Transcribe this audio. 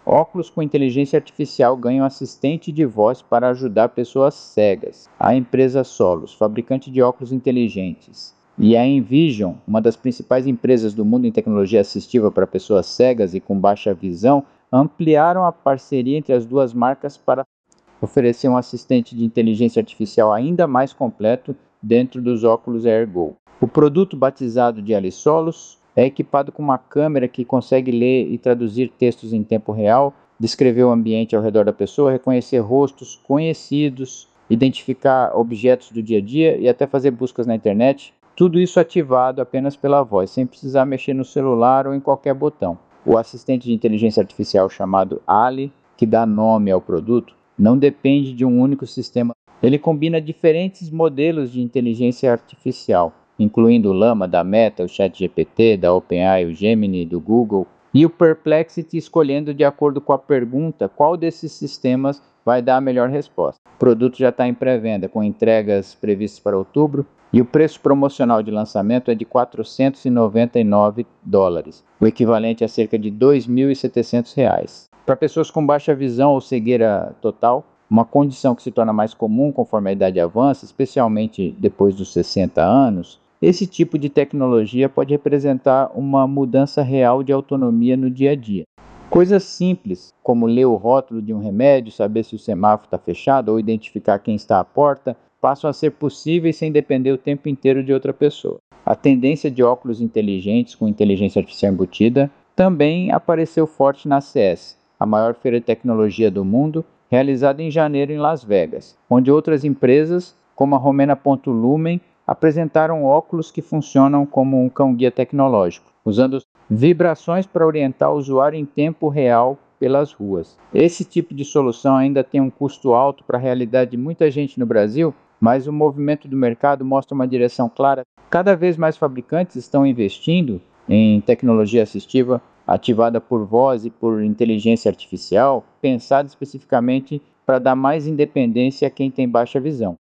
Óculos com inteligência artificial ganham assistente de voz para ajudar pessoas cegas. A empresa Solos, fabricante de óculos inteligentes, e a Envision, uma das principais empresas do mundo em tecnologia assistiva para pessoas cegas e com baixa visão, ampliaram a parceria entre as duas marcas para oferecer um assistente de inteligência artificial ainda mais completo dentro dos óculos AirGo. O produto, batizado de AliSolos, é equipado com uma câmera que consegue ler e traduzir textos em tempo real, descrever o ambiente ao redor da pessoa, reconhecer rostos conhecidos, identificar objetos do dia a dia e até fazer buscas na internet. Tudo isso ativado apenas pela voz, sem precisar mexer no celular ou em qualquer botão. O assistente de inteligência artificial chamado Ali, que dá nome ao produto, não depende de um único sistema. Ele combina diferentes modelos de inteligência artificial, incluindo o Llama da Meta, o ChatGPT da OpenAI, o Gemini do Google, e o Perplexity, escolhendo de acordo com a pergunta qual desses sistemas vai dar a melhor resposta. O produto já está em pré-venda, com entregas previstas para outubro, e o preço promocional de lançamento é de $499, o equivalente a cerca de R$ 2.700. Para pessoas com baixa visão ou cegueira total, uma condição que se torna mais comum conforme a idade avança, especialmente depois dos 60 anos, esse tipo de tecnologia pode representar uma mudança real de autonomia no dia a dia. Coisas simples, como ler o rótulo de um remédio, saber se o semáforo está fechado ou identificar quem está à porta, passam a ser possíveis sem depender o tempo inteiro de outra pessoa. A tendência de óculos inteligentes com inteligência artificial embutida também apareceu forte na CES, a maior feira de tecnologia do mundo, realizada em janeiro em Las Vegas, onde outras empresas, como a Romena.Lumen, apresentaram óculos que funcionam como um cão-guia tecnológico, usando vibrações para orientar o usuário em tempo real pelas ruas. Esse tipo de solução ainda tem um custo alto para a realidade de muita gente no Brasil, mas o movimento do mercado mostra uma direção clara. Cada vez mais fabricantes estão investindo em tecnologia assistiva ativada por voz e por inteligência artificial, pensada especificamente para dar mais independência a quem tem baixa visão.